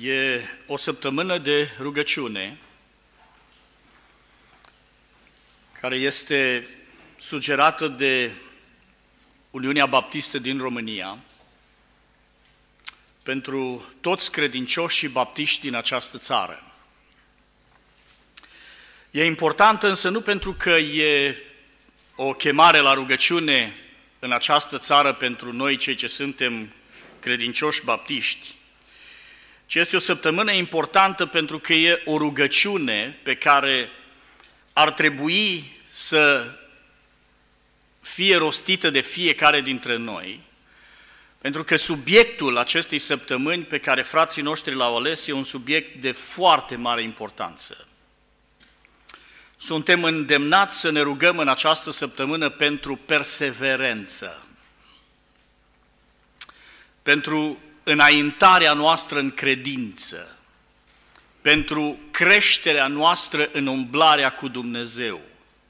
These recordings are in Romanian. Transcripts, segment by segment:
E o săptămână de rugăciune care este sugerată de Uniunea Baptistă din România pentru toți credincioșii baptiști din această țară. E importantă însă nu pentru că e o chemare la rugăciune în această țară pentru noi cei ce suntem credincioși baptiști, ci este o săptămână importantă pentru că e o rugăciune pe care ar trebui să fie rostită de fiecare dintre noi, pentru că subiectul acestei săptămâni pe care frații noștri l-au ales e un subiect de foarte mare importanță. Suntem îndemnați să ne rugăm în această săptămână pentru perseverență, pentru înaintarea noastră în credință, pentru creșterea noastră în umblarea cu Dumnezeu.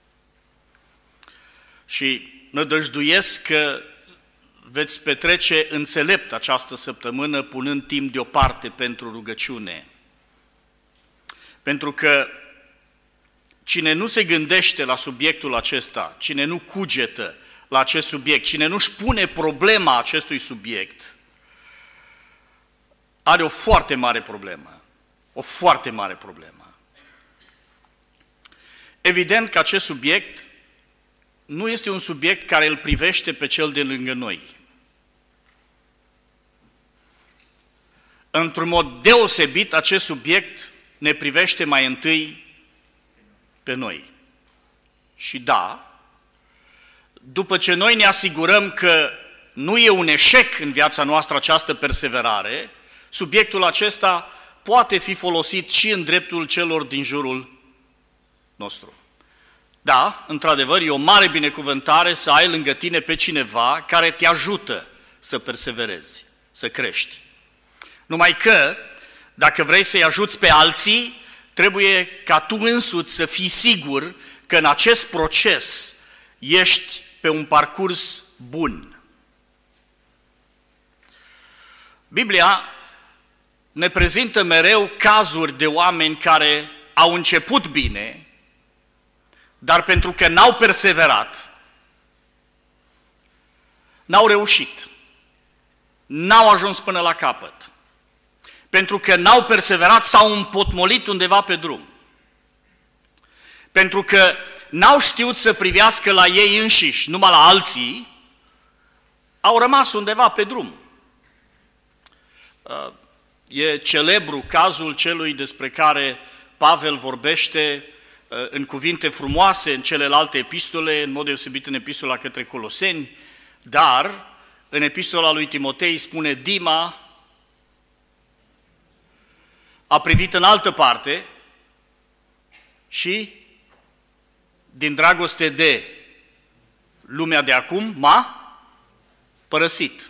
Și nădăjduiesc că veți petrece înțelept această săptămână punând timp deoparte pentru rugăciune. Pentru că cine nu se gândește la subiectul acesta, cine nu cugetă la acest subiect, cine nu-și pune problema acestui subiect, are o foarte mare problemă. O foarte mare problemă. Evident că acest subiect nu este un subiect care îl privește pe cel de lângă noi. Într-un mod deosebit, acest subiect ne privește mai întâi pe noi. Și da, după ce noi ne asigurăm că nu e un eșec în viața noastră această perseverare, subiectul acesta poate fi folosit și în dreptul celor din jurul nostru. Da, într-adevăr, e o mare binecuvântare să ai lângă tine pe cineva care te ajută să perseverezi, să crești. Numai că, dacă vrei să-i ajuți pe alții, trebuie ca tu însuți să fii sigur că în acest proces ești pe un parcurs bun. Biblia ne prezintă mereu cazuri de oameni care au început bine, dar pentru că n-au perseverat, n-au reușit, n-au ajuns până la capăt. Pentru că n-au perseverat, s-au împotmolit undeva pe drum. Pentru că n-au știut să privească la ei înșiși, numai la alții, au rămas undeva pe drum. E celebru cazul celui despre care Pavel vorbește în cuvinte frumoase în celelalte epistole, în mod deosebit în epistola către Coloseni, dar în epistola lui Timotei spune: Dima a privit în altă parte și, din dragoste de lumea de acum, m-a părăsit.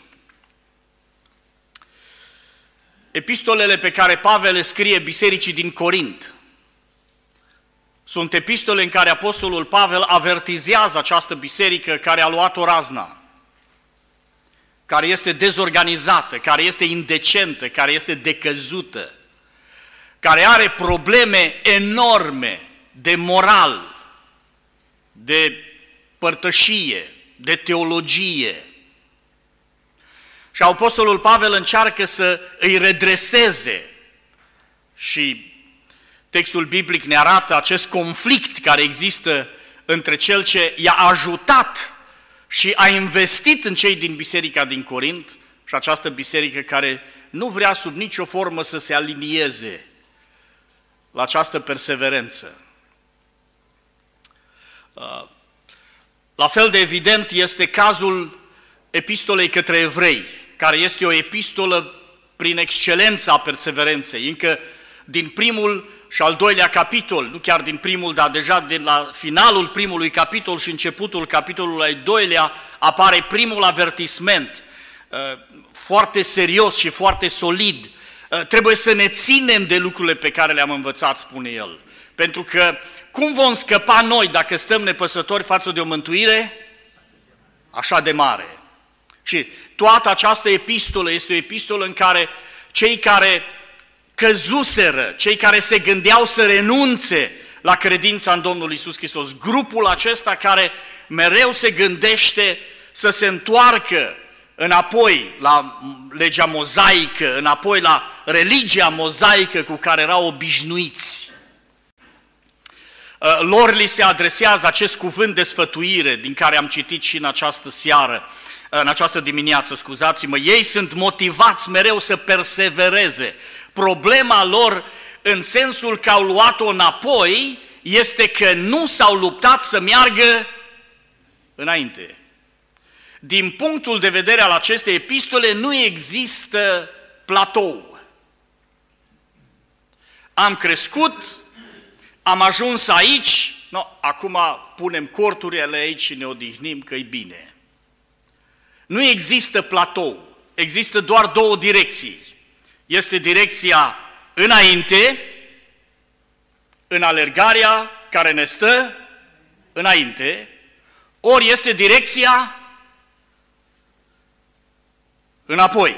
Epistolele pe care Pavel le scrie bisericii din Corint sunt epistole în care apostolul Pavel avertizează această biserică care a luat-o razna, care este dezorganizată, care este indecentă, care este decăzută, care are probleme enorme de moral, de părtășie, de teologie. Și apostolul Pavel încearcă să îi redreseze și textul biblic ne arată acest conflict care există între cel ce i-a ajutat și a investit în cei din biserica din Corint și această biserică care nu vrea sub nicio formă să se alinieze la această perseverență. La fel de evident este cazul epistolei către evrei, care este o epistolă prin excelență a perseverenței. Încă din primul și al doilea capitol, nu chiar din primul, dar deja de la finalul primului capitol și începutul capitolului al doilea, apare primul avertisment, foarte serios și foarte solid. Trebuie să ne ținem de lucrurile pe care le-am învățat, spune el. Pentru că cum vom scăpa noi dacă stăm nepăsători față de o mântuire așa de mare? Și toată această epistolă este o epistolă în care cei care căzuseră, cei care se gândeau să renunțe la credința în Domnul Iisus Hristos. Grupul acesta care mereu se gândește să se întoarcă înapoi la legea mozaică, înapoi la religia mozaică cu care erau obișnuiți. Lor li se adresează acest cuvânt de sfătuire din care am citit și în această seară, în această dimineață, scuzați-mă. Ei sunt motivați mereu să persevereze. Problema lor, în sensul că au luat-o înapoi, este că nu s-au luptat să meargă înainte. Din punctul de vedere al acestei epistole, nu există platou. Am crescut, am ajuns aici, acum punem corturile aici și ne odihnim că e bine. Nu există platou, există doar două direcții. Este direcția înainte, în alergarea care ne stă înainte, ori este direcția înapoi.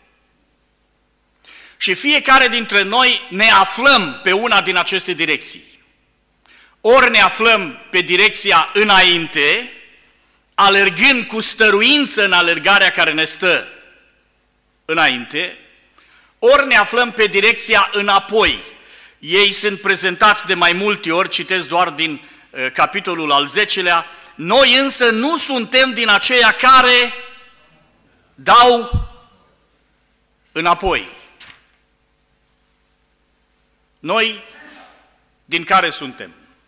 Și fiecare dintre noi ne aflăm pe una din aceste direcții. Ori ne aflăm pe direcția înainte, alergând cu stăruință în alergarea care ne stă înainte, ori ne aflăm pe direcția înapoi. Ei sunt prezentați de mai multe ori, citesc doar din capitolul al 10-lea, noi însă nu suntem din aceia care dau înapoi. Noi din care suntem?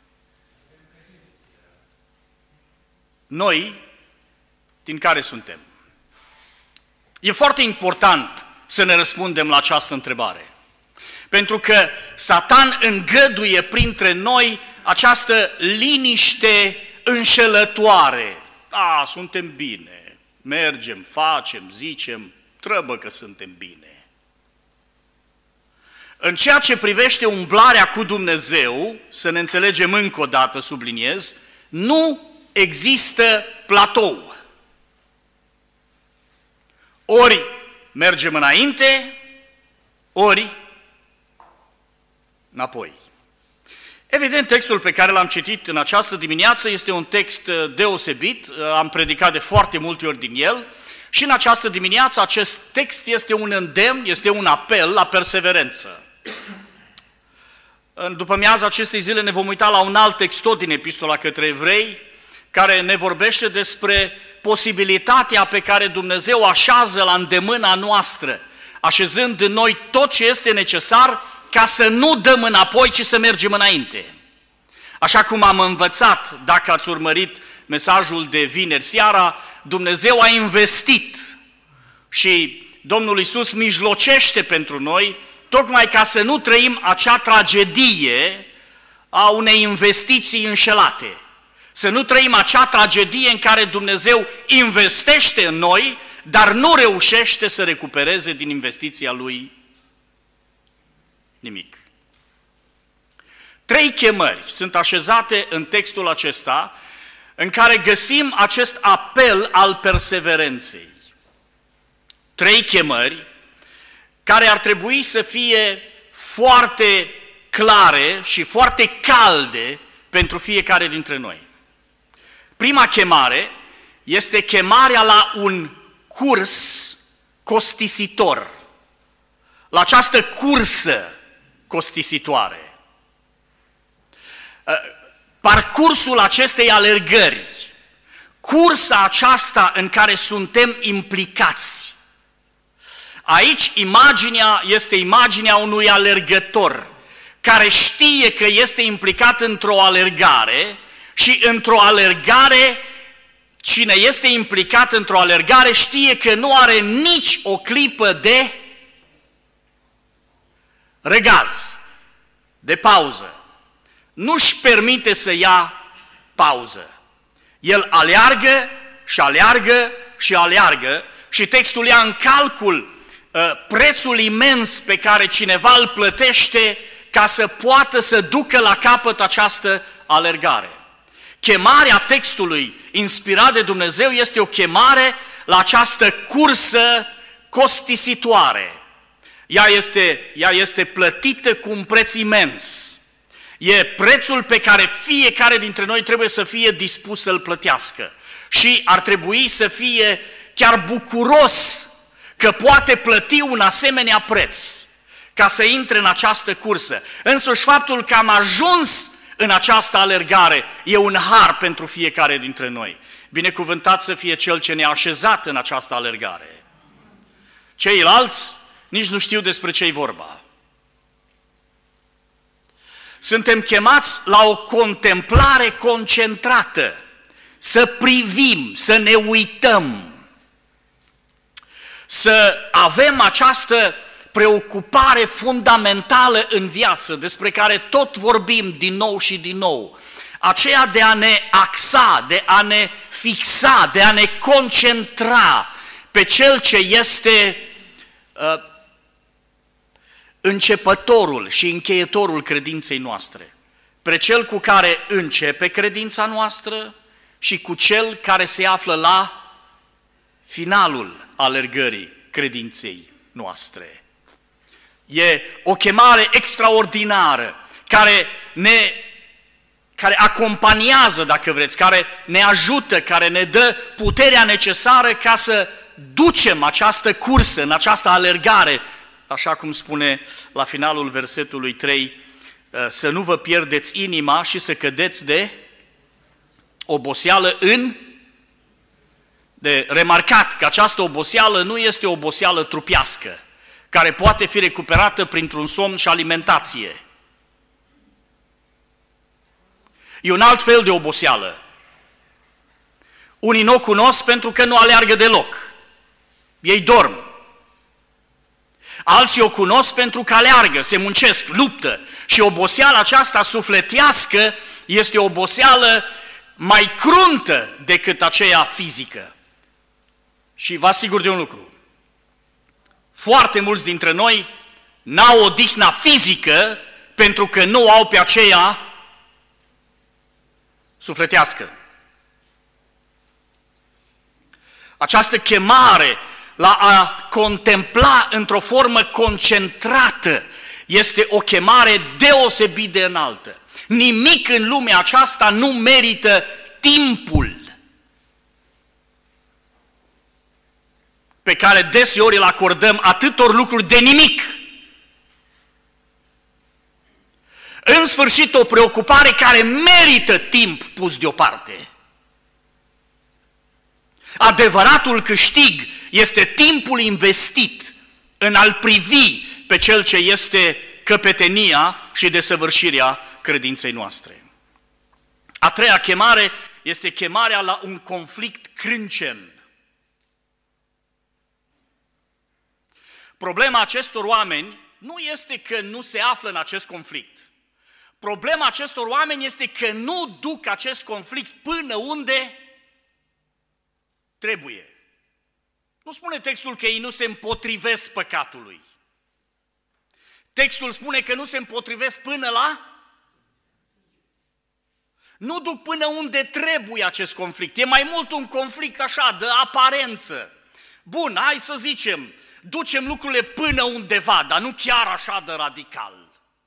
Noi din care suntem? E foarte important să ne răspundem la această întrebare. Pentru că Satan îngăduie printre noi această liniște înșelătoare. Suntem bine, mergem, facem, zicem, trebuie că suntem bine. În ceea ce privește umblarea cu Dumnezeu, să ne înțelegem încă o dată, subliniez, nu există platou. Ori mergem înainte, ori înapoi. Evident, textul pe care l-am citit în această dimineață este un text deosebit, am predicat de foarte multe ori din el și în această dimineață acest text este un îndemn, este un apel la perseverență. În după-amiaza acestei zile ne vom uita la un alt text tot din Epistola către Evrei, care ne vorbește despre posibilitatea pe care Dumnezeu așează la îndemâna noastră, așezând în noi tot ce este necesar ca să nu dăm înapoi, ci să mergem înainte. Așa cum am învățat, dacă ați urmărit mesajul de vineri seara, Dumnezeu a investit și Domnul Iisus mijlocește pentru noi, tocmai ca să nu trăim acea tragedie a unei investiții înșelate. Să nu trăim acea tragedie în care Dumnezeu investește în noi, dar nu reușește să recupereze din investiția Lui nimic. 3 chemări sunt așezate în textul acesta, în care găsim acest apel al perseverenței. 3 chemări care ar trebui să fie foarte clare și foarte calde pentru fiecare dintre noi. Prima chemare este chemarea la un curs costisitor, la această cursă costisitoare. Parcursul acestei alergări, cursa aceasta în care suntem implicați. Aici imaginea este imaginea unui alergător care știe că este implicat într-o alergare și într-o alergare, cine este implicat într-o alergare știe că nu are nici o clipă de regaz, de pauză. Nu-și permite să ia pauză. El aleargă și aleargă și aleargă și textul ia în calcul prețul imens pe care cineva îl plătește ca să poată să ducă la capăt această alergare. Chemarea textului inspirat de Dumnezeu este o chemare la această cursă costisitoare. Ea este plătită cu un preț imens. E prețul pe care fiecare dintre noi trebuie să fie dispus să-l plătească. Și ar trebui să fie chiar bucuros că poate plăti un asemenea preț ca să intre în această cursă. Însuși faptul că am ajuns în această alergare e un har pentru fiecare dintre noi. Binecuvântat să fie Cel ce ne-a așezat în această alergare. Ceilalți nici nu știu despre ce-i vorba. Suntem chemați la o contemplare concentrată, să privim, să ne uităm, să avem această preocupare fundamentală în viață, despre care tot vorbim din nou și din nou, aceea de a ne axa, de a ne fixa, de a ne concentra pe Cel ce este începătorul și încheietorul credinței noastre, pe Cel cu care începe credința noastră și cu Cel care se află la finalul alergării credinței noastre. E o chemare extraordinară care acompaniază, dacă vreți, care ne ajută, care ne dă puterea necesară ca să ducem această cursă, în această alergare, așa cum spune la finalul versetului 3, să nu vă pierdeți inima și să cădeți de oboseală de remarcat că această oboseală nu este o oboseală trupească, care poate fi recuperată printr-un somn și alimentație. E un alt fel de oboseală. Unii nu o cunosc pentru că nu aleargă deloc. Ei dorm. Alții o cunosc pentru că aleargă, se muncesc, luptă. Și oboseala aceasta sufletească este o oboseală mai cruntă decât aceea fizică. Și vă asigur de un lucru. Foarte mulți dintre noi n-au odihna fizică pentru că nu au pe aceea sufletească. Această chemare la a contempla într-o formă concentrată este o chemare deosebit de înaltă. Nimic în lumea aceasta nu merită timpul pe care deseori îl acordăm atâtor lucruri de nimic. În sfârșit, o preocupare care merită timp pus deoparte. Adevăratul câștig este timpul investit în a-L privi pe Cel ce este căpetenia și desăvârșirea credinței noastre. A treia chemare este chemarea la un conflict crâncen. Problema acestor oameni nu este că nu se află în acest conflict. Problema acestor oameni este că nu duc acest conflict până unde trebuie. Nu spune textul că ei nu se împotrivesc păcatului. Textul spune că nu se împotrivesc până la... Nu duc până unde trebuie acest conflict. E mai mult un conflict așa, de aparență. Bun, hai să zicem, ducem lucrurile până undeva, dar nu chiar așa de radical.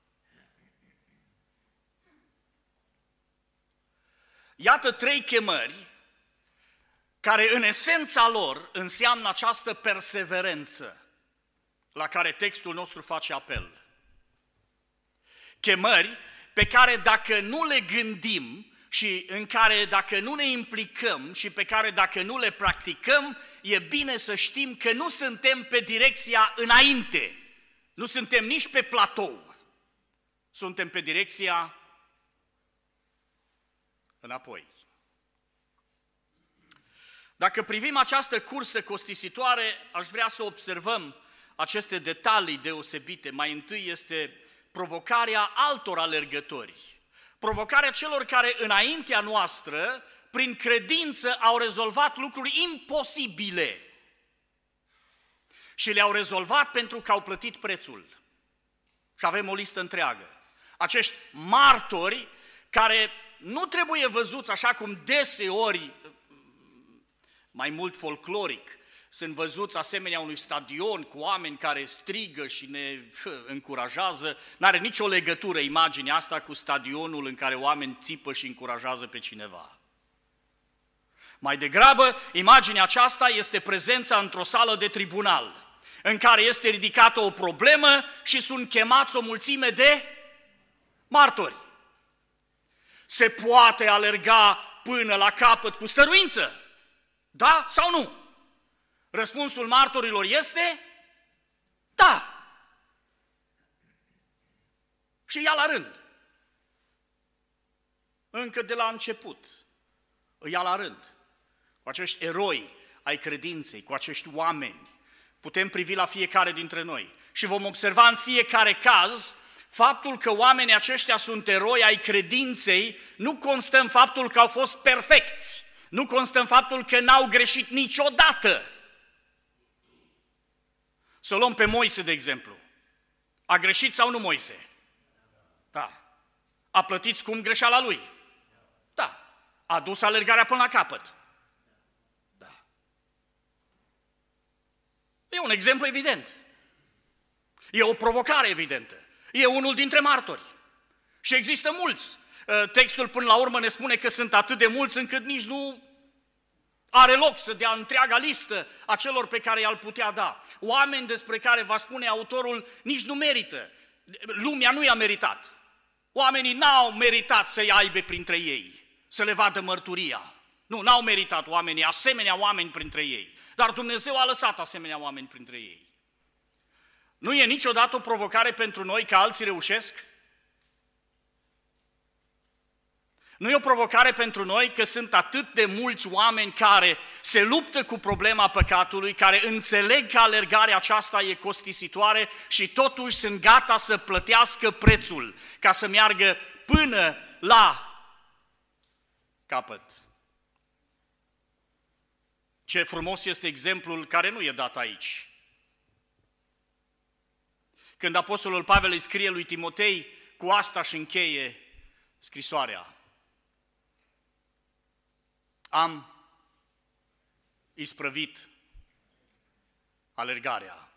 Iată trei chemări care în esența lor înseamnă această perseverență la care textul nostru face apel. Chemări pe care dacă nu le gândim și în care dacă nu ne implicăm și pe care dacă nu le practicăm, e bine să știm că nu suntem pe direcția înainte, nu suntem nici pe platou, suntem pe direcția înapoi. Dacă privim această cursă costisitoare, aș vrea să observăm aceste detalii deosebite. Mai întâi este provocarea altor alergători. Provocarea celor care înaintea noastră, prin credință, au rezolvat lucruri imposibile. Și le-au rezolvat pentru că au plătit prețul. Și avem o listă întreagă. Acești martori care nu trebuie văzuți așa cum deseori, mai mult folcloric, sunt văzuți asemenea unui stadion cu oameni care strigă și ne încurajează. N-are nicio legătură imaginea asta cu stadionul în care oameni țipă și încurajează pe cineva. Mai degrabă, imaginea aceasta este prezența într-o sală de tribunal, în care este ridicată o problemă și sunt chemați o mulțime de martori. Se poate alerga până la capăt cu stăruință? Da sau nu? Răspunsul martorilor este da. Și ia la rând. Încă de la început îi ia la rând. Cu acești eroi ai credinței, cu acești oameni, putem privi la fiecare dintre noi și vom observa în fiecare caz faptul că oamenii aceștia sunt eroi ai credinței nu constă în faptul că au fost perfecți, nu constă în faptul că n-au greșit niciodată. Să luăm pe Moise, de exemplu. A greșit sau nu Moise? Da. A plătit scump greșeala lui? Da. A dus alergarea până la capăt? Da. E un exemplu evident. E o provocare evidentă. E unul dintre martori. Și există mulți. Textul până la urmă ne spune că sunt atât de mulți încât nici nu are loc să dea întreaga listă a celor pe care i-ar putea da. Oameni despre care va spune autorul nici nu merită. Lumea nu i-a meritat. Oamenii n-au meritat să-i aibă printre ei, să le vadă mărturia. Nu, n-au meritat oamenii, asemenea oameni printre ei. Dar Dumnezeu a lăsat asemenea oameni printre ei. Nu e niciodată o provocare pentru noi că alții reușesc? Nu e o provocare pentru noi că sunt atât de mulți oameni care se luptă cu problema păcatului, care înțeleg că alergarea aceasta e costisitoare și totuși sunt gata să plătească prețul ca să meargă până la capăt. Ce frumos este exemplul care nu e dat aici. Când apostolul Pavel îi scrie lui Timotei, cu asta și încheie scrisoarea. Am isprăvit alergarea.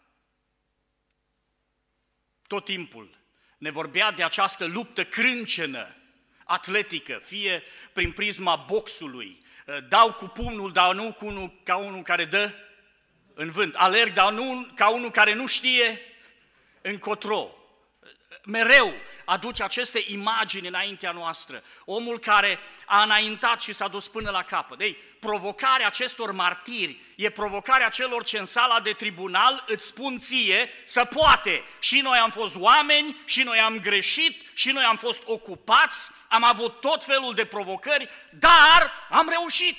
Tot timpul ne vorbea de această luptă crâncenă, atletică, fie prin prisma boxului, dau cu pumnul, dar nu ca unul care dă în vânt, alerg, dar nu ca unul care nu știe încotro. Mereu aduce aceste imagini înaintea noastră. Omul care a înaintat și s-a dus până la capăt. Ei, provocarea acestor martiri e provocarea celor ce în sala de tribunal îți spun ție să poate. Și noi am fost oameni, și noi am greșit, și noi am fost ocupați, am avut tot felul de provocări, dar am reușit.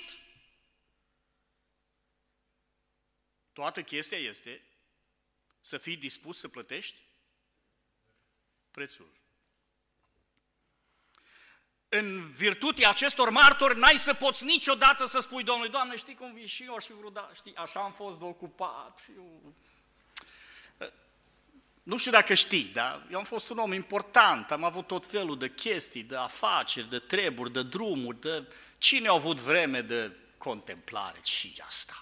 Toată chestia este să fii dispus să plătești prețul. În virtutea acestor martori, n-ai să poți niciodată să spui Domnului, Doamne, știi cum vii și eu și vreau, da, știi, așa am fost de ocupat. Nu știu dacă știi, dar eu am fost un om important, am avut tot felul de chestii, de afaceri, de treburi, de drumuri, de... Cine a avut vreme de contemplare? Și asta.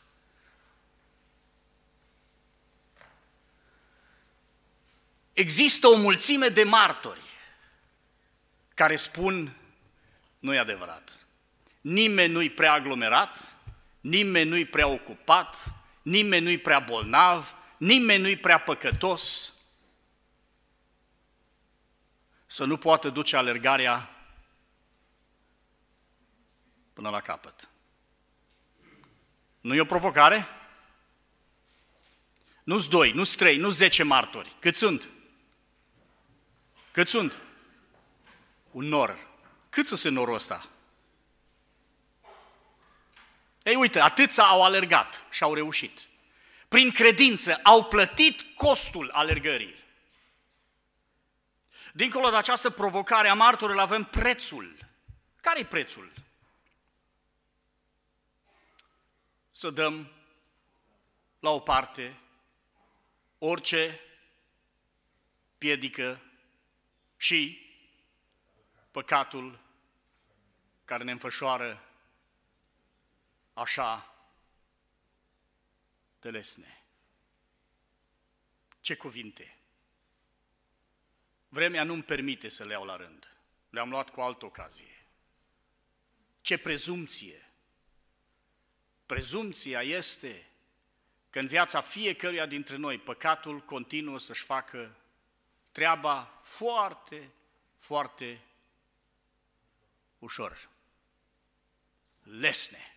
Există o mulțime de martori care spun, nu e adevărat, nimeni nu-i prea aglomerat, nimeni nu-i prea ocupat, nimeni nu-i prea bolnav, nimeni nu-i prea păcătos să nu poată duce alergarea până la capăt. Nu e o provocare? Nu-s 2, nu-s 3, nu-s 10 martori. Cât sunt? Cât sunt? Un nor. Cât să se norul ăsta? Ei, uite, atâția au alergat și au reușit. Prin credință au plătit costul alergării. Dincolo de această provocare a martorilor avem prețul. Care-i prețul? Să dăm la o parte orice piedică și păcatul care ne înfășoară așa de lesne. Ce cuvinte! Vremea nu-mi permite să le iau la rând. Le-am luat cu altă ocazie. Ce prezumție! Prezumția este că în viața fiecăruia dintre noi păcatul continuă să-și facă treaba foarte, foarte ușor. Lesne.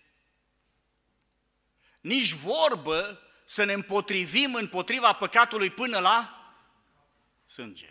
Nici vorbă să ne împotrivim împotriva păcatului până la sânge.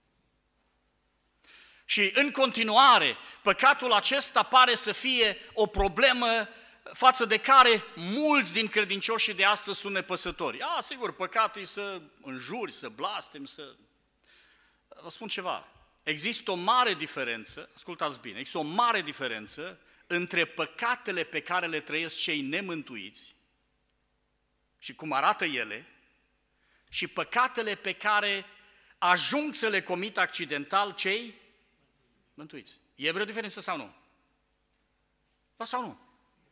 Și în continuare, păcatul acesta pare să fie o problemă față de care mulți din credincioșii de astăzi sunt nepăsători. Sigur, păcatul e să înjuri, să blastem, să... Vă spun ceva, există o mare diferență, ascultați bine, există o mare diferență între păcatele pe care le trăiesc cei nemântuiți și cum arată ele și păcatele pe care ajung să le comită accidental cei mântuiți. E vreo diferență sau nu? Da sau nu?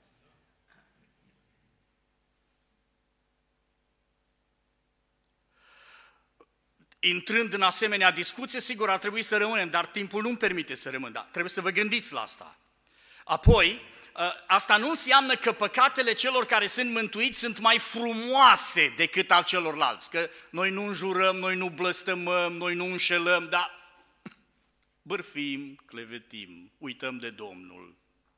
Intrând în asemenea discuție, sigur ar trebui să rămânem, dar timpul nu-mi permite să rămân, dar trebuie să vă gândiți la asta. Apoi, asta nu înseamnă că păcatele celor care sunt mântuiți sunt mai frumoase decât al celorlalți, că noi nu înjurăm, noi nu blăstămăm, noi nu înșelăm, dar bârfim, clevetim, uităm de Domnul.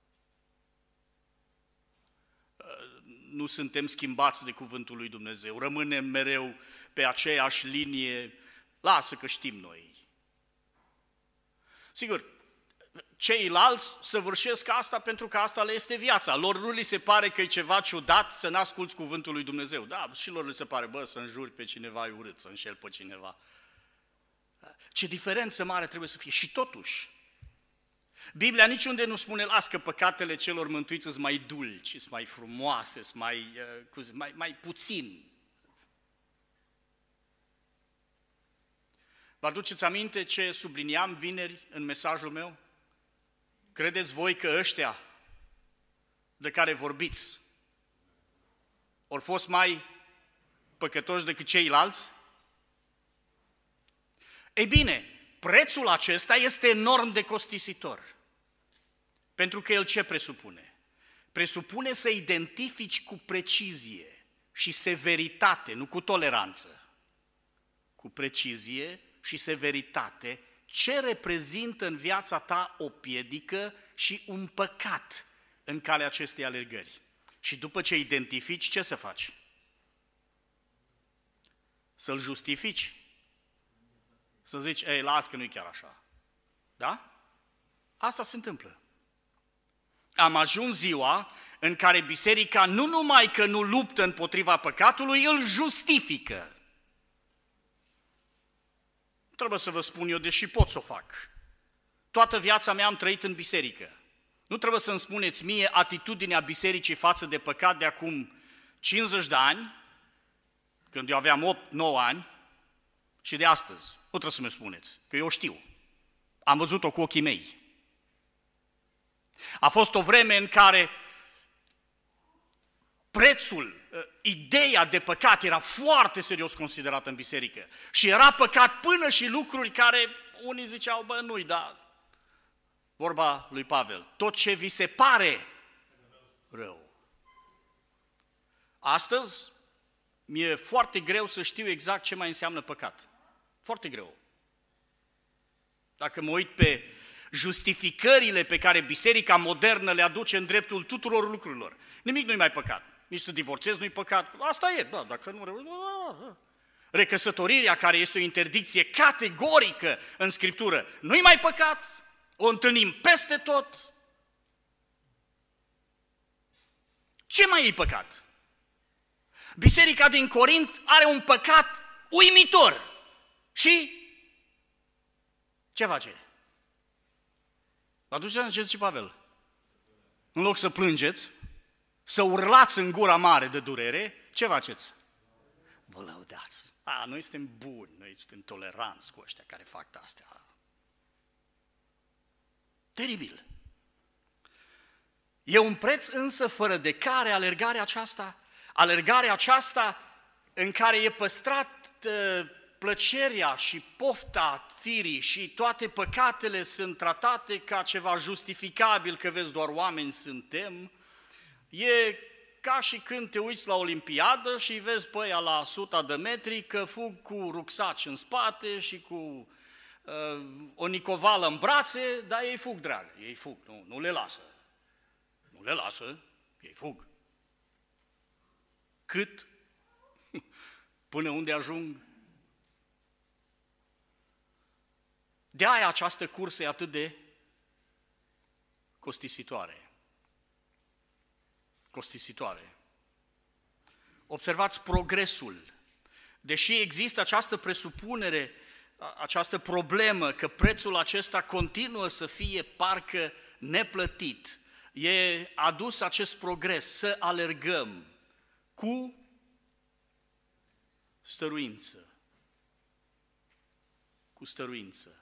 Nu suntem schimbați de cuvântul lui Dumnezeu, rămânem mereu pe aceeași linie, lasă că știm noi. Sigur, ceilalți săvârșesc asta pentru că asta le este viața. Lor nu li se pare că e ceva ciudat să n-asculți cuvântul lui Dumnezeu. Da, și lor li se pare, să înjuri pe cineva e urât, să înșel pe cineva. Ce diferență mare trebuie să fie. Și totuși, Biblia niciunde nu spune, las că păcatele celor mântuiți sunt mai dulci, sunt mai frumoase, sunt mai puțin. Vă aduceți aminte ce subliniam vineri în mesajul meu? Credeți voi că ăștia de care vorbiți au fost mai păcătoși decât ceilalți? Ei bine, prețul acesta este enorm de costisitor. Pentru că el ce presupune? Presupune să identifici cu precizie și severitate, nu cu toleranță, cu precizie și severitate, ce reprezintă în viața ta o piedică și un păcat în calea acestei alergări. Și după ce identifici, ce să faci? Să-l justifici. Să zici, ei, las că nu-i chiar așa. Da? Asta se întâmplă. Am ajuns ziua în care biserica nu numai că nu luptă împotriva păcatului, îl justifică. Trebuie să vă spun eu, deși pot să o fac. Toată viața mea am trăit în biserică. Nu trebuie să-mi spuneți mie atitudinea bisericii față de păcat de acum 50 de ani, când eu aveam 8-9 ani, și de astăzi. Nu trebuie să-mi spuneți, că eu știu. Am văzut-o cu ochii mei. A fost o vreme în care prețul, ideea de păcat era foarte serios considerată în biserică. Și era păcat până și lucruri care unii ziceau, nu-i, da. Vorba lui Pavel, tot ce vi se pare rău. Astăzi mi-e foarte greu să știu exact ce mai înseamnă păcat. Foarte greu. Dacă mă uit pe justificările pe care biserica modernă le aduce în dreptul tuturor lucrurilor, nimic nu-i mai păcat. Nici să divorțezi nu-i păcat. Asta e, da, dacă nu... Recăsătorirea, care este o interdicție categorică în Scriptură, nu-i mai păcat, o întâlnim peste tot. Ce mai e păcat? Biserica din Corint are un păcat uimitor. Și ce face? Aduceți ce zice Pavel. În loc să plângeți, să urlați în gura mare de durere, ce faceți? Vă lăudați. Noi suntem buni, noi suntem toleranți cu ăștia care fac astea. Teribil. E un preț însă fără de care alergarea aceasta Alergarea aceasta în care e păstrat plăcerea și pofta firii și toate păcatele sunt tratate ca ceva justificabil, că vezi, doar oameni suntem, e ca și când te uiți la Olimpiadă și vezi pe aia la 100 de metri că fug cu rucsaci în spate și cu o nicovală în brațe, dar ei fug, dragă, ei fug, nu le lasă. Nu le lasă, ei fug. Cât? Până unde ajung? De aia această cursă e atât de costisitoare. Costisitoare. Observați progresul. Deși există această presupunere, această problemă că prețul acesta continuă să fie parcă neplătit, e adus acest progres, să alergăm cu stăruință. Cu stăruință.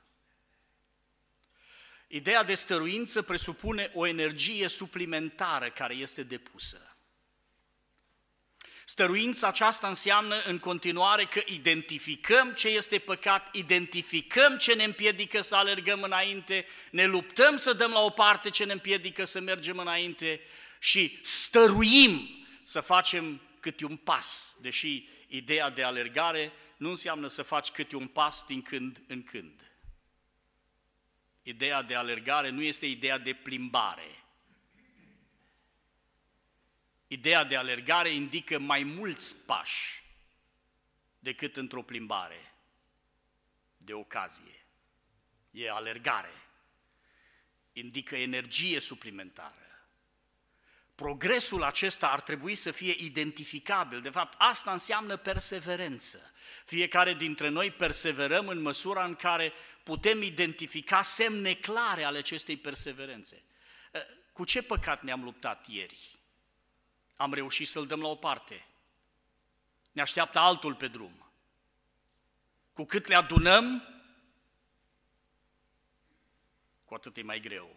Ideea de stăruință presupune o energie suplimentară care este depusă. Stăruința aceasta înseamnă în continuare că identificăm ce este păcat, identificăm ce ne împiedică să alergăm înainte, ne luptăm să dăm la o parte ce ne împiedică să mergem înainte și stăruim să facem câte un pas, deși ideea de alergare nu înseamnă să faci câte un pas din când în când. Ideea de alergare nu este ideea de plimbare. Ideea de alergare indică mai mulți pași decât într-o plimbare de ocazie. E alergare. Indică energie suplimentară. Progresul acesta ar trebui să fie identificabil. De fapt, asta înseamnă perseverență. Fiecare dintre noi perseverăm în măsura în care putem identifica semne clare ale acestei perseverențe. Cu ce păcat ne-am luptat ieri? Am reușit să-l dăm la o parte. Ne așteaptă altul pe drum. Cu cât le adunăm, cu atât e mai greu.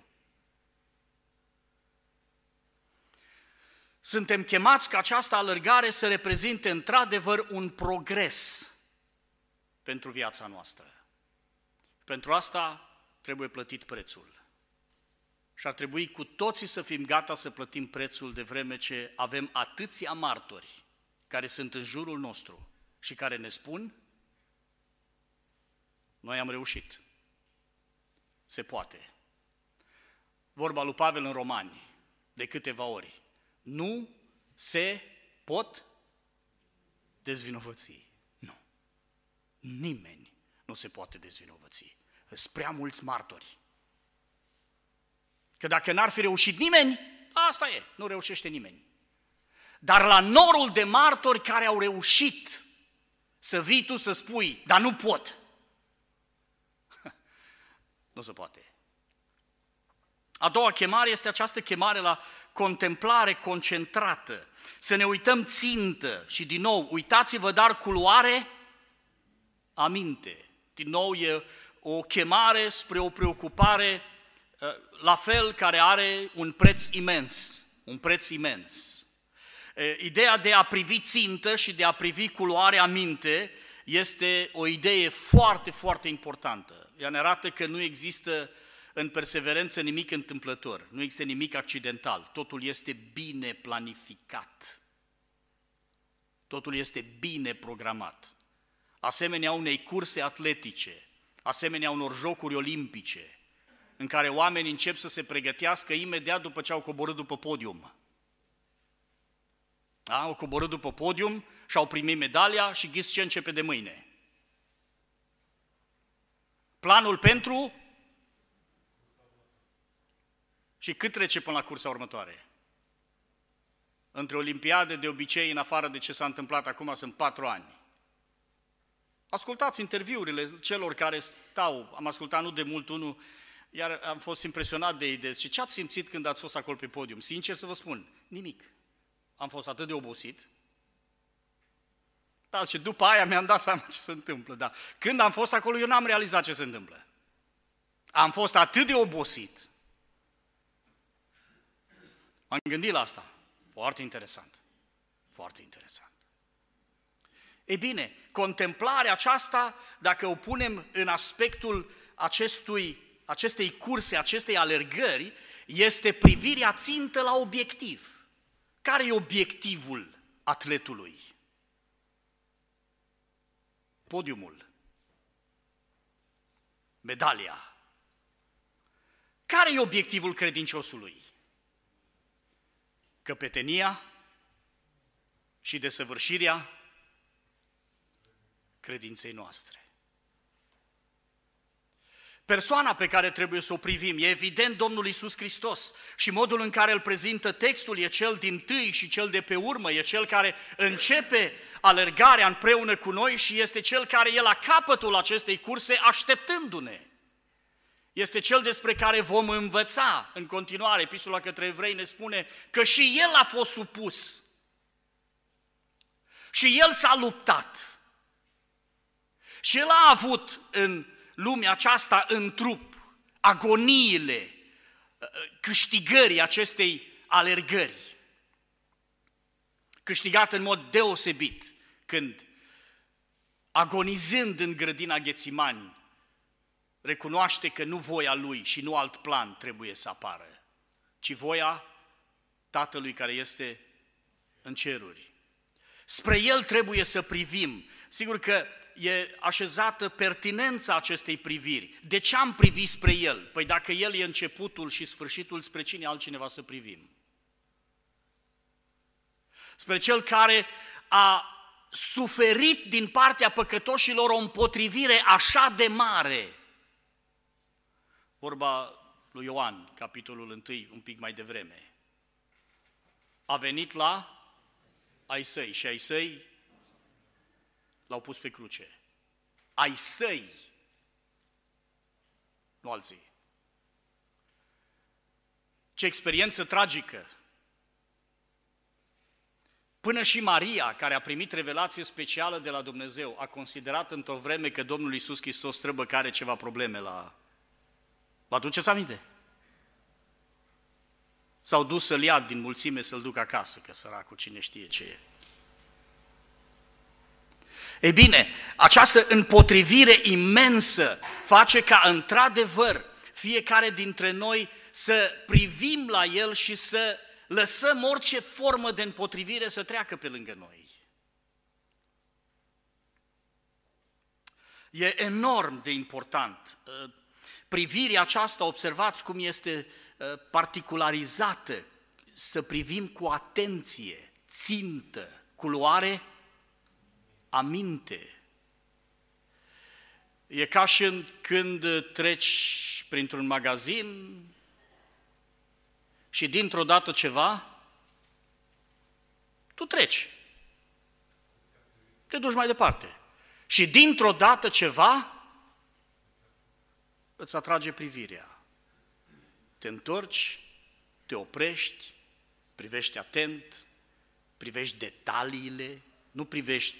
Suntem chemați ca această alergare să reprezinte într-adevăr un progres pentru viața noastră. Pentru asta trebuie plătit prețul. Și ar trebui cu toții să fim gata să plătim prețul, de vreme ce avem atâția martori care sunt în jurul nostru și care ne spun: noi am reușit. Se poate. Vorba lui Pavel în Romani, de câteva ori. Nu se pot dezvinovăți. Nu. Nimeni nu se poate dezvinovăți. Sunt prea mulți martori. Că dacă n-ar fi reușit nimeni, asta e, nu reușește nimeni. Dar la norul de martori care au reușit să vii tu să spui, dar nu pot. Nu se poate. A doua chemare este această chemare la contemplare concentrată. Să ne uităm țintă și din nou, uitați-vă, dar culoare aminte. Din nou e o chemare spre o preocupare la fel, care are un preț imens. Un preț imens. Ideea de a privi țintă și de a privi culoare aminte este o idee foarte, foarte importantă. Ea ne arată că nu există în perseverență nimic întâmplător, nu există nimic accidental, totul este bine planificat, totul este bine programat. Asemenea unei curse atletice, asemenea unor jocuri olimpice, în care oamenii încep să se pregătească imediat după ce au coborât după podium. Da? Au coborât după podium și au primit medalia și ghiți ce începe de mâine. Planul pentru... Și cât trece până la cursa următoare? Între olimpiade, de obicei, în afară de ce s-a întâmplat acum, sunt 4 ani. Ascultați interviurile celor care stau, am ascultat nu de mult unul, iar am fost impresionat de idei. Și ce ați simțit când ați fost acolo pe podium? Sincer să vă spun, nimic. Am fost atât de obosit. Da, și după aia mi-am dat seama ce se întâmplă. Da. Când am fost acolo, eu n-am realizat ce se întâmplă. Am fost atât de obosit. M-am gândit la asta. Foarte interesant. Foarte interesant. Ei bine, contemplarea aceasta, dacă o punem în aspectul acestei curse, acestei alergări, este privirea țintă la obiectiv. Care e obiectivul atletului? Podiumul. Medalia. Care e obiectivul credinciosului? Căpetenia și desăvârșirea credinței noastre. Persoana pe care trebuie să o privim e evident Domnul Iisus Hristos și modul în care îl prezintă textul e cel dintâi și cel de pe urmă, e cel care începe alergarea împreună cu noi și este cel care e la capătul acestei curse așteptându-ne. Este cel despre care vom învăța în continuare. Epistola către Evrei ne spune că și el a fost supus și el s-a luptat și el a avut în lumea aceasta în trup agoniile câștigării acestei alergări. Câștigat în mod deosebit când, agonizând în grădina Ghețimani, recunoaște că nu voia lui și nu alt plan trebuie să apară, ci voia Tatălui care este în ceruri. Spre el trebuie să privim. Sigur că e așezată pertinența acestei priviri. De ce am privit spre el? Păi dacă el e începutul și sfârșitul, spre cine altcineva să privim? Spre cel care a suferit din partea păcătoșilor o împotrivire așa de mare. Vorba lui Ioan, capitolul 1, un pic mai devreme. A venit la ai săi și ai săi l-au pus pe cruce. Ai săi, nu alții. Ce experiență tragică! Până și Maria, care a primit revelație specială de la Dumnezeu, a considerat într-o vreme că Domnul Iisus Hristos trebuie că are ceva probleme la... Vă aduceți aminte? S-au dus să-l ia din mulțime să-l ducă acasă, că săracul cine știe ce e. Ei bine, această împotrivire imensă face ca într-adevăr fiecare dintre noi să privim la el și să lăsăm orice formă de împotrivire să treacă pe lângă noi. E enorm de important. Privirea aceasta, observați cum este particularizată, să privim cu atenție, țintă, culoare, aminte. E ca și când treci printr-un magazin și dintr-o dată ceva, tu treci. Te duci mai departe. Și dintr-o dată ceva îți atrage privirea. Te întorci, te oprești, privești atent, privești detaliile, nu privești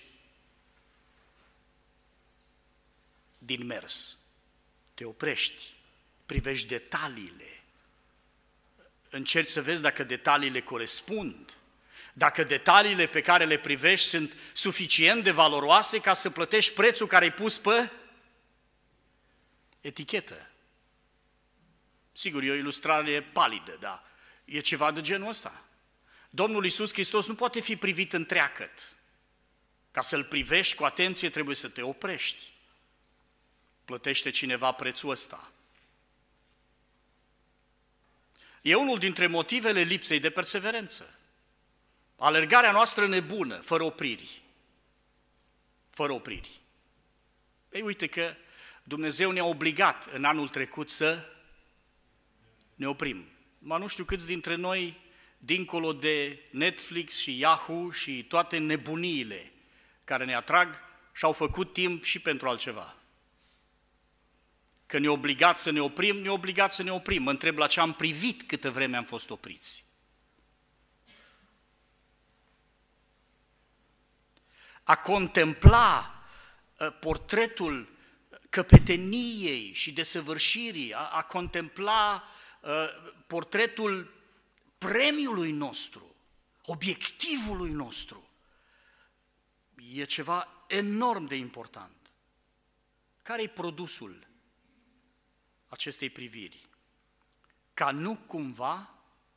din mers. Te oprești, privești detaliile, încerci să vezi dacă detaliile corespund, dacă detaliile pe care le privești sunt suficient de valoroase ca să plătești prețul care e pus pe etichetă. Sigur, e o ilustrare palidă, dar e ceva de genul ăsta. Domnul Iisus Hristos nu poate fi privit întreagăt. Ca să-L privești cu atenție trebuie să te oprești. Plătește cineva prețul ăsta. E unul dintre motivele lipsei de perseverență. Alergarea noastră nebună, fără opriri. Fără opriri. Ei, uite că Dumnezeu ne-a obligat în anul trecut să ne oprim. Nu știu câți dintre noi, dincolo de Netflix și Yahoo și toate nebuniile care ne atrag, și-au făcut timp și pentru altceva. Că ne-a obligat să ne oprim, ne-a obligat să ne oprim. Mă întreb la ce am privit câtă vreme am fost opriți. A contempla portretul căpeteniei și desăvârșirii, a contempla portretul premiului nostru, obiectivului nostru, e ceva enorm de important. Care e produsul acestei priviri? Ca nu cumva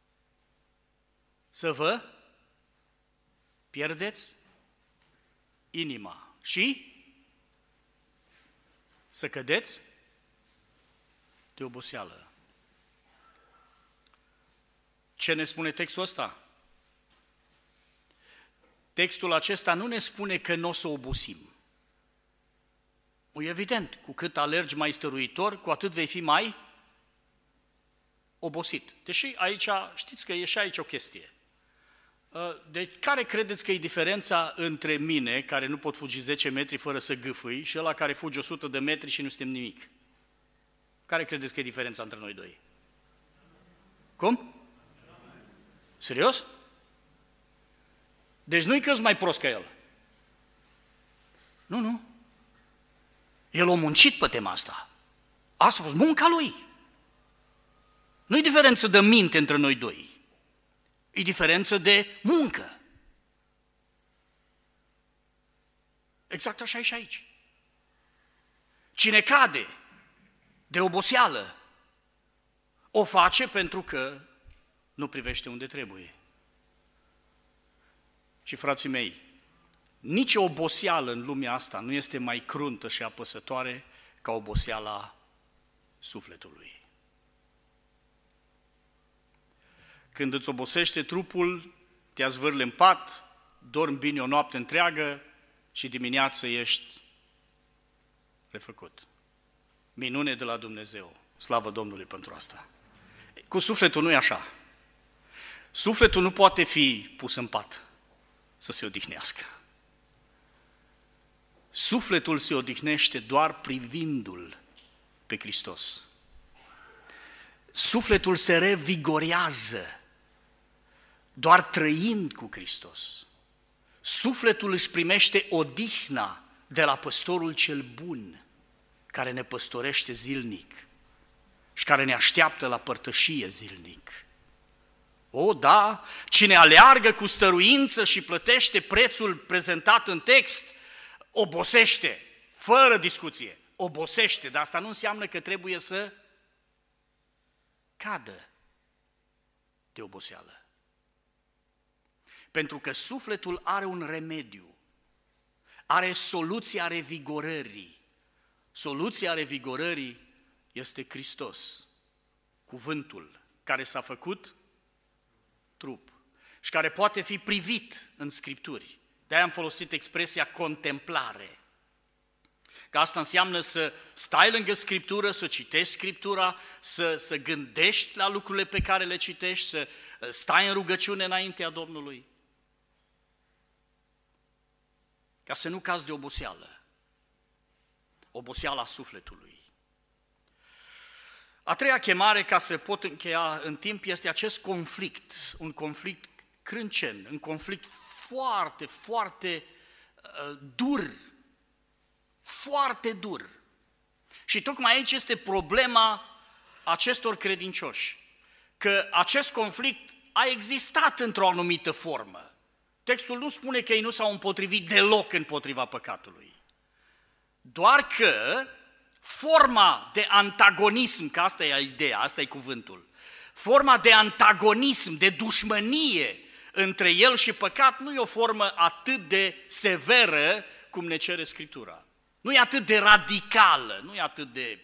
să vă pierdeți inima și să cădeți de oboseală. Ce ne spune textul ăsta? Textul acesta nu ne spune că nu o să obosim. E evident, cu cât alergi mai stăruitor, cu atât vei fi mai obosit. Deși aici, știți că e și aici o chestie. De care credeți că e diferența între mine, care nu pot fugi 10 metri fără să gâfâi, și ăla care fugi 100 de metri și nu suntem nimic? Care credeți că e diferența între noi doi? Cum? Serios? Deci nu-i că-s mai prost ca el. Nu. El a muncit pe tema asta. Asta a fost munca lui. Nu-i diferență de minte între noi doi. E diferență de muncă. Exact așa e și aici. Cine cade de oboseală, o face pentru că nu privește unde trebuie. Și frații mei, nici o oboseală în lumea asta nu este mai cruntă și apăsătoare ca oboseala sufletului. Când îți obosește trupul, te azvârli în pat, dormi bine o noapte întreagă și dimineață ești refăcut. Minune de la Dumnezeu. Slavă Domnului pentru asta. Cu sufletul nu e așa. Sufletul nu poate fi pus în pat să se odihnească. Sufletul se odihnește doar privindu-L pe Hristos. Sufletul se revigorează doar trăind cu Hristos. Sufletul își primește odihna de la păstorul cel bun, care ne păstorește zilnic și care ne așteaptă la părtășie zilnic. O, da, cine aleargă cu stăruință și plătește prețul prezentat în text, obosește, fără discuție, obosește, dar asta nu înseamnă că trebuie să cadă de oboseală. Pentru că sufletul are un remediu, are soluția revigorării. Soluția revigorării este Hristos, cuvântul care s-a făcut trup și care poate fi privit în Scripturi. De-aia am folosit expresia contemplare. Că asta înseamnă să stai lângă Scriptură, să citești Scriptura, să gândești la lucrurile pe care le citești, să stai în rugăciune înaintea Domnului. Ca să nu cazi de oboseală. Oboseala sufletului. A treia chemare, ca să pot încheia în timp, este acest conflict, un conflict crâncen, un conflict foarte, foarte dur, foarte dur. Și tocmai aici este problema acestor credincioși, că acest conflict a existat într-o anumită formă. Textul nu spune că ei nu s-au împotrivit deloc împotriva păcatului, doar că forma de antagonism, că asta e ideea, asta e cuvântul, forma de antagonism, de dușmănie între el și păcat nu e o formă atât de severă cum ne cere Scriptura. Nu e atât de radicală, nu e atât de...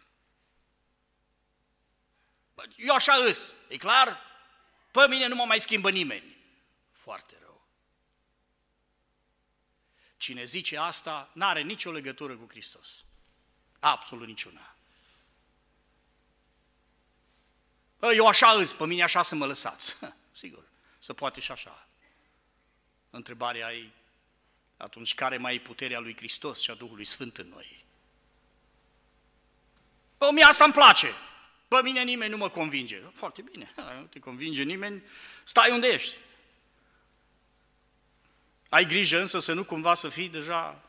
Eu așa îs, e clar? Pe mine nu mă mai schimbă nimeni. Foarte rău. Cine zice asta n-are nicio legătură cu Hristos. Absolut niciuna. Eu așa îs, pe mine așa să mă lăsați. Sigur, se poate și așa. Întrebarea e atunci care mai e puterea lui Hristos și a Duhului Sfânt în noi? Mie asta îmi place. Pe mine nimeni nu mă convinge. Foarte bine, nu te convinge nimeni, stai unde ești. Ai grijă însă să nu cumva să fii deja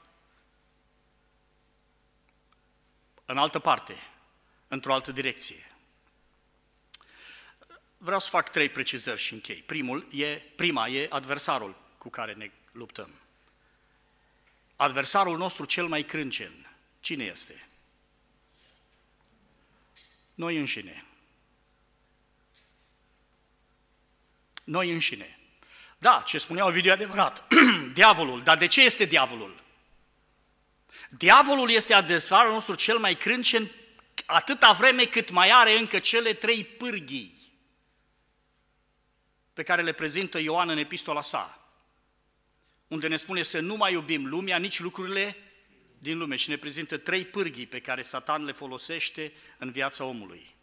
în altă parte, într-o altă direcție. Vreau să fac 3 precizări și închei. Prima e adversarul cu care ne luptăm. adversarul nostru cel mai crâncen, cine este? Noi înșine. Noi înșine. Da, ce spunea Ovidiu e adevărat, diavolul. Dar de ce este diavolul? Diavolul este adversarul nostru cel mai crâncen atâta vreme cât mai are încă cele 3 pârghii pe care le prezintă Ioan în epistola sa, unde ne spune să nu mai iubim lumea, nici lucrurile din lume, și ne prezintă 3 pârghii pe care Satan le folosește în viața omului.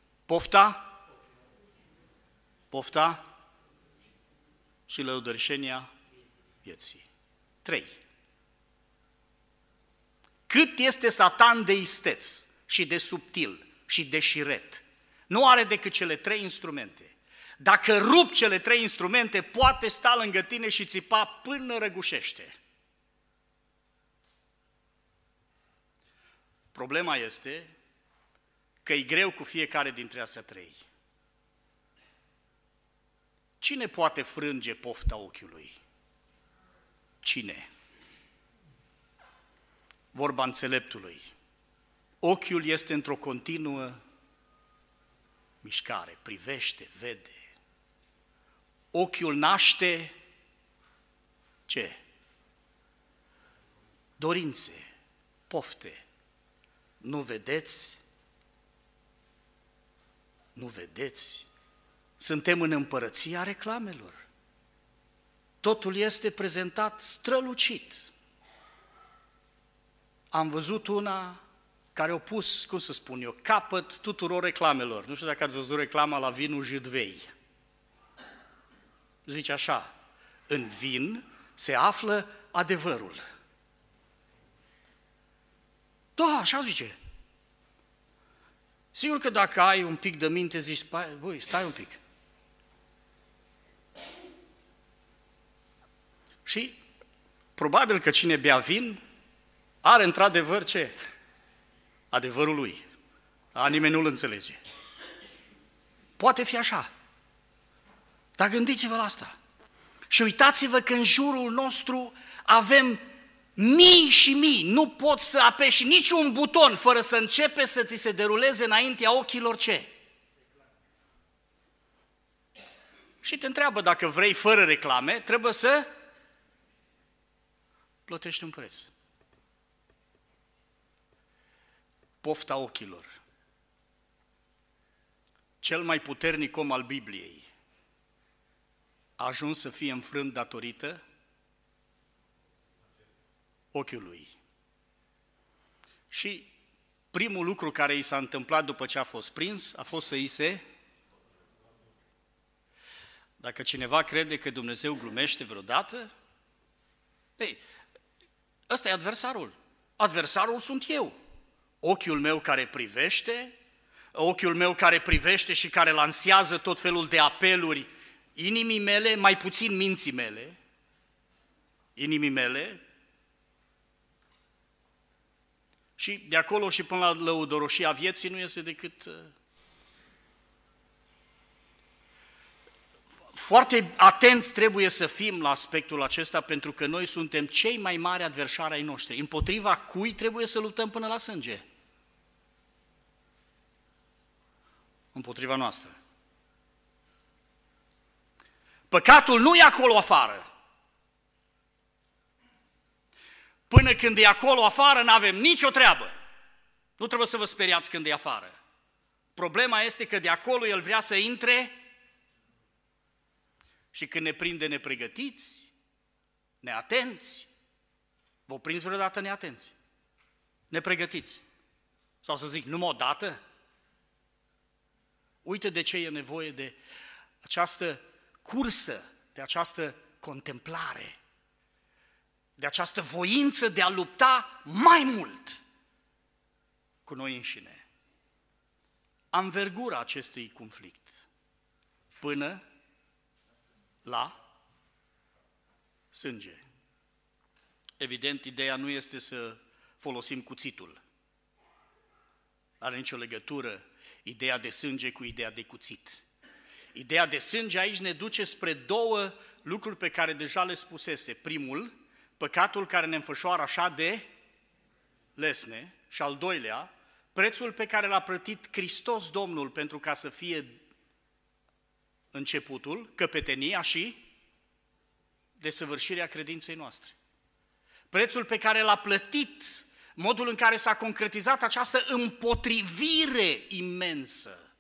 Pofta și lăudărșenia vieții. 3. Cât este Satan de isteț și de subtil și de șiret, nu are decât cele 3 instrumente. Dacă rup cele 3 instrumente, poate sta lângă tine și țipa până răgușește. Problema este că e greu cu fiecare dintre astea 3. Cine poate frânge pofta ochiului? Cine? Vorba înțeleptului. Ochiul este într-o continuă mișcare, privește, vede. Ochiul naște ce? Dorințe, pofte. Nu vedeți? Nu vedeți? Suntem în împărăția reclamelor. Totul este prezentat strălucit. Am văzut una care a pus, cum să spun eu, capăt tuturor reclamelor. Nu știu dacă ați văzut reclama la vinul Jidvei. Zice așa, în vin se află adevărul. Da, așa zice. Sigur că dacă ai un pic de minte, zici, băi, stai un pic. Și probabil că cine bea vin are într-adevăr ce? Adevărul lui. Nimeni nu-l înțelege. Poate fi așa. Dar gândiți-vă la asta. Și uitați-vă că în jurul nostru avem mii și mii. Nu poți să apeși niciun buton fără să începe să ți se deruleze înaintea ochilor ce? Și te întreabă dacă vrei fără reclame, trebuie să plătești un preț. Pofta ochilor. Cel mai puternic om al Bibliei a ajuns să fie înfrânt datorită ochiului. Și primul lucru care i s-a întâmplat după ce a fost prins a fost să îi se... Dacă cineva crede că Dumnezeu glumește vreodată, ei, ăsta e adversarul. Adversarul sunt eu. Ochiul meu care privește și care lansează tot felul de apeluri inimii mele, mai puțin minții mele, inimii mele, și de acolo și până la lăudăroșia vieții nu este decât... Foarte atenți trebuie să fim la aspectul acesta, pentru că noi suntem cei mai mari adversari ai noștri. Împotriva cui trebuie să luptăm până la sânge? Împotriva noastră. Păcatul nu e acolo afară. Până când e acolo afară, n-avem nicio treabă. Nu trebuie să vă speriați când e afară. Problema este că de acolo el vrea să intre și când ne prinde nepregătiți, neatenți. V-au prins vreodată neatenți? Nepregătiți? Sau să zic, numai o dată? Uite de ce e nevoie de această cursă, de această contemplare, de această voință de a lupta mai mult cu noi înșine. Anvergura acestui conflict până la sânge. Evident, ideea nu este să folosim cuțitul. Are nicio legătură ideea de sânge cu ideea de cuțit. Ideea de sânge aici ne duce spre 2 lucruri pe care deja le spusese. Primul, păcatul care ne înfășoară așa de lesne, și al doilea, prețul pe care l-a plătit Hristos Domnul pentru ca să fie începutul, căpetenia și desăvârșirea credinței noastre. Prețul pe care l-a plătit, modul în care s-a concretizat această împotrivire imensă.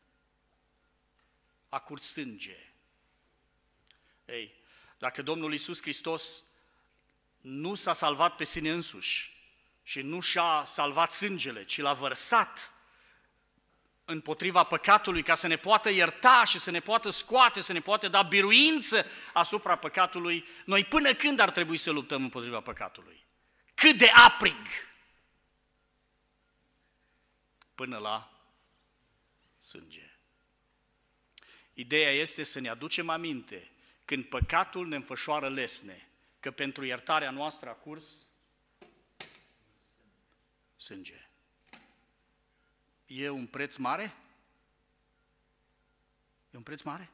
A curs sânge. Ei, dacă Domnul Iisus Hristos nu s-a salvat pe sine însuși și nu și-a salvat sângele, ci l-a vărsat împotriva păcatului ca să ne poată ierta și să ne poată scoate, să ne poată da biruință asupra păcatului, noi până când ar trebui să luptăm împotriva păcatului? Cât de aprig? Până la sânge. Ideea este să ne aducem aminte, când păcatul ne înfășoară lesne, că pentru iertarea noastră a curs sânge. E un preț mare? E un preț mare?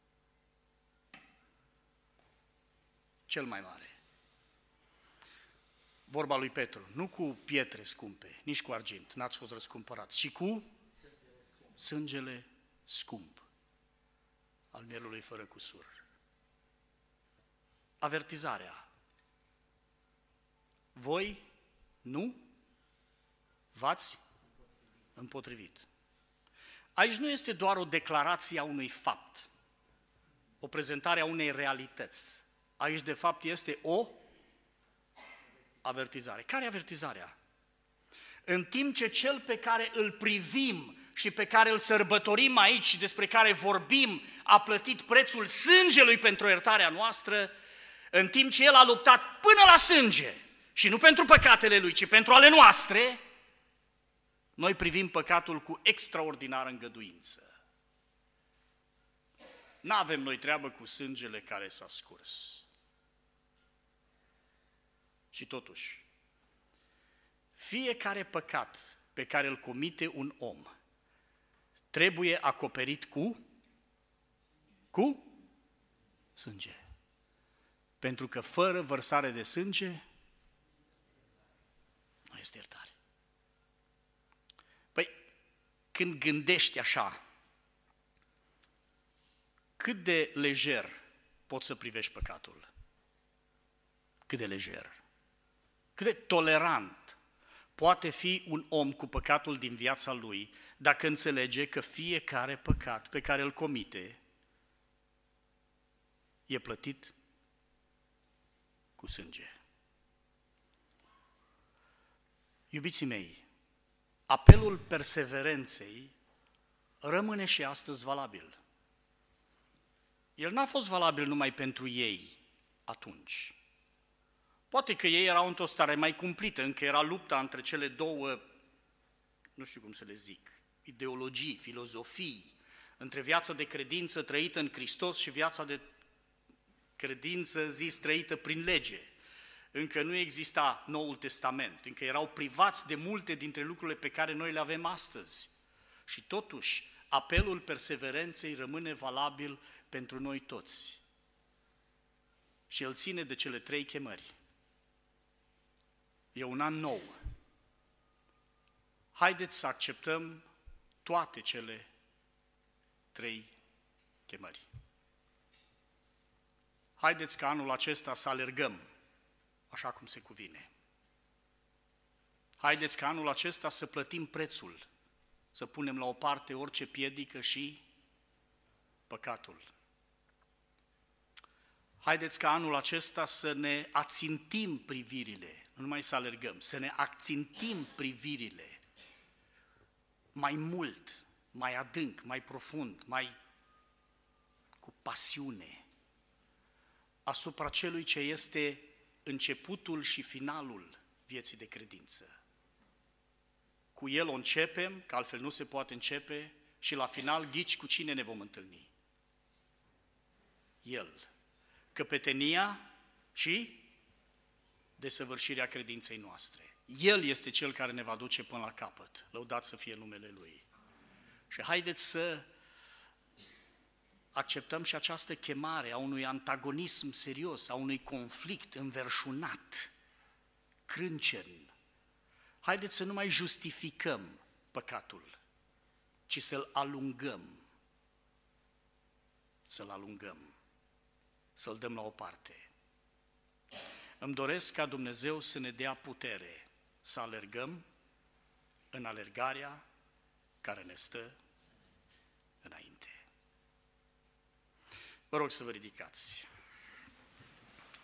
Cel mai mare. Vorba lui Petru, nu cu pietre scumpe, nici cu argint, n-ați fost răscumpărați, ci cu sângele scump al mielului fără cusur. Avertizarea. Voi nu v-ați împotrivit. Aici nu este doar o declarație a unui fapt, o prezentare a unei realități. Aici, de fapt, este o avertizare. Care e avertizarea? În timp ce cel pe care îl privim și pe care îl sărbătorim aici și despre care vorbim a plătit prețul sângelui pentru iertarea noastră, în timp ce el a luptat până la sânge și nu pentru păcatele lui, ci pentru ale noastre, noi privim păcatul cu extraordinară îngăduință. N-avem noi treabă cu sângele care s-a scurs. Și totuși, fiecare păcat pe care îl comite un om trebuie acoperit cu sânge. Pentru că fără vărsare de sânge nu este iertare. Păi, când gândești așa, cât de lejer poți să privești păcatul? Cât de lejer? Cât de tolerant poate fi un om cu păcatul din viața lui dacă înțelege că fiecare păcat pe care îl comite e plătit cu sânge. Iubiții mei, apelul perseverenței rămâne și astăzi valabil. El n-a fost valabil numai pentru ei atunci. Poate că ei erau într-o stare mai cumplită, încă era lupta între cele două, nu știu cum să le zic, ideologii, filozofii, între viața de credință trăită în Hristos și viața de credință zis trăită prin lege. Încă nu exista Noul Testament, încă erau privați de multe dintre lucrurile pe care noi le avem astăzi. Și totuși, apelul perseverenței rămâne valabil pentru noi toți. Și el ține de cele 3 chemări. E un an nou. Haideți să acceptăm toate cele 3 chemări. Haideți ca anul acesta să alergăm așa cum se cuvine. Haideți ca anul acesta să plătim prețul, să punem la o parte orice piedică și păcatul. Haideți ca anul acesta să ne ațintim privirile, nu numai să alergăm, să ne ațintim privirile mai mult, mai adânc, mai profund, mai cu pasiune asupra celui ce este începutul și finalul vieții de credință. Cu el o începem, că altfel nu se poate începe, și la final ghici cu cine ne vom întâlni. El. Căpetenia și desăvârșirea credinței noastre. El este cel care ne va duce până la capăt. Lăudat să fie numele Lui. Și haideți să acceptăm și această chemare a unui antagonism serios, a unui conflict înverșunat crâncen. Haideți să nu mai justificăm păcatul, ci să-l alungăm. Să-l alungăm, să-l dăm la o parte. Îmi doresc ca Dumnezeu să ne dea putere să alergăm în alergarea care ne stă înainte. Vă rog să vă ridicați.